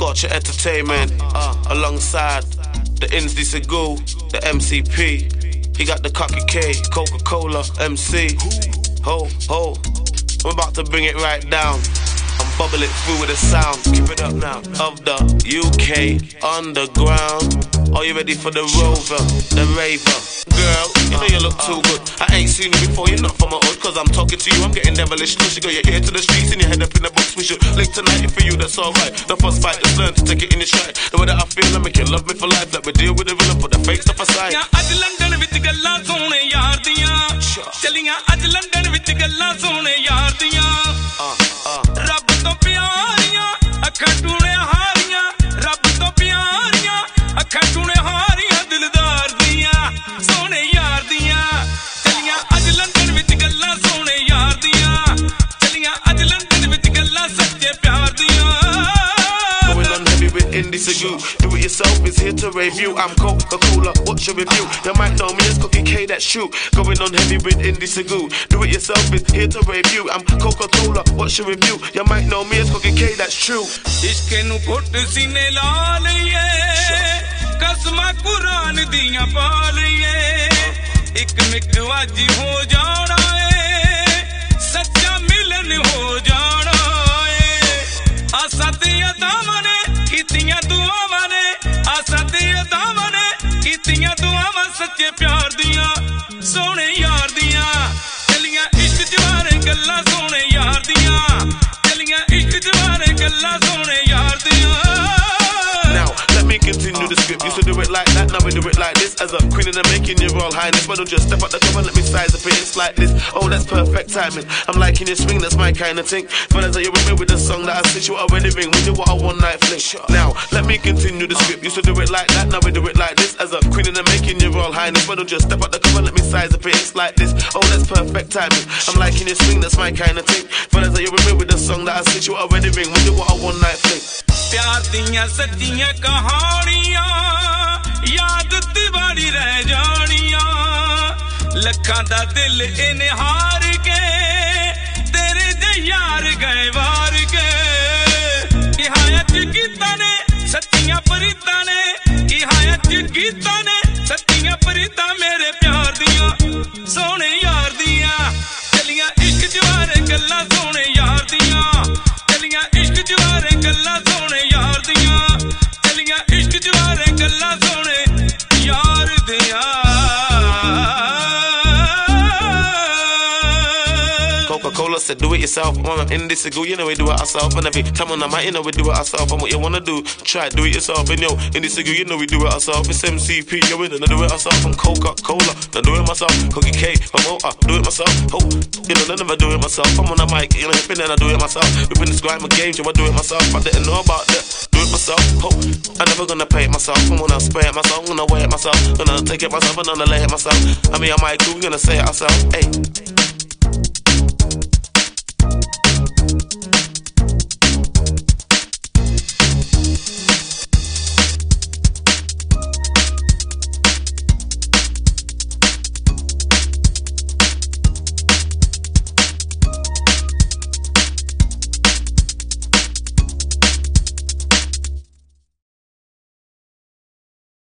Scotch Entertainment, alongside the Insdi Segou, the MCP. He got the Cocky K, Coca-Cola, MC. Ho, ho, I'm about to bring it right down. I'm bubbling through with the sound. Keep it up now. Of the UK underground. Are you ready for the rover, the raver? Girl, you know you look too good. I ain't seen you before, you're not from my hood. Cause I'm talking to you, I'm getting devilish. You got your ear to the streets and your head up in the box. We should link tonight, if for you that's alright. The first fight is learn to take it in your stride. The way that I feel, I make you love me for life. Let me deal with the villain, put the fake stuff aside. Aj London vich gallan sone yaar diyan chaliyan aj London vich gallan sone yaar diyan Rabb to pyariyan akhan tune hariyan Rabb to pyariyan akhan tune hariyan dildar diyan sone yaar diyan chaliyan aj London vich gallan sone yaar diyan chaliyan aj London vich gallan sache pyar diyan Going on heavy with Insdi Segou. Do it yourself is here to review. I'm Coca-Cola, what's your review? You might know me as Cookie K, that's true. Going on heavy with Insdi Segou. Do it yourself is here to review. I'm Coca-Cola, what's your review? You might know me as Cookie K, that's true. Ishq nu ghut sine la liye kasma Quran diyan pa liye ik mik aj ho jana hai sachcha milan ho jana hai asadiya damane kitiyan duawan ne asadiya damane kitiyan duawan sache pyar diyan sone yaar diyan chaliyan ishq jware gallan sone yaar diyan chaliyan ishq jware gallan sone yaar diyan Now, let me continue the script. Used to do it like that, now we do it like this. As a queen in the making, your royal highness. But don't just step up the top and let me size up it. It's like this. Oh, that's perfect timing. I'm liking your swing, that's my kind of thing. Fellas, are you with me with the song that I sent you already ring? We do what a one night fling. Now, let me continue the script. Used to do it like that, now we do it like this. As a queen in the making, your royal highness. But don't just step up the top and let me size up it. It's like this. Oh, that's perfect timing. I'm liking your swing, that's my kind of thing. Fellas, are you with me with the song that I sent you already ring? We do what a one night fling. प्यार दियां सच्चियां कहानियां याद दिवाली रह जानियां लखां दा दिल इन्हें हार के तेरे जे यार गए वार के हिहायत गीता ने सच्चियां फरीदा ने हिहायत गीता ने सच्चियां फरीदा मेरे प्यार दियां सोने यार दियां चलियां इश्क जवारे गल्लां सोने यार दियां चलियां इश्क जवारे गल्लां सोने यार दियां चलियां इश्क जवारे गल्लां सोने यार दियां Coca-Cola said do it yourself. I'm Insdi Segou, you know we do it ourselves. And every time on the mic, you know we do it ourselves. And what you wanna do, try do it yourself. And yo, Insdi Segou, you know we do it ourselves. It's MCP, yo, we don't do it ourselves. I'm Coca-Cola, I do it myself. Cookie K, I do it myself. Oh, you know, I never do it myself. I'm on the mic, you know, hippin' and I do it myself. We've been describing games, yo, I do it myself. I didn't know about that. Do it myself. Oh, I'm never gonna pay it myself. I'm gonna spray it myself. I'm gonna wear it myself. I'm gonna take it myself. I'm gonna lay it myself. I mean, I might do, we're gonna say it ourselves. Hey.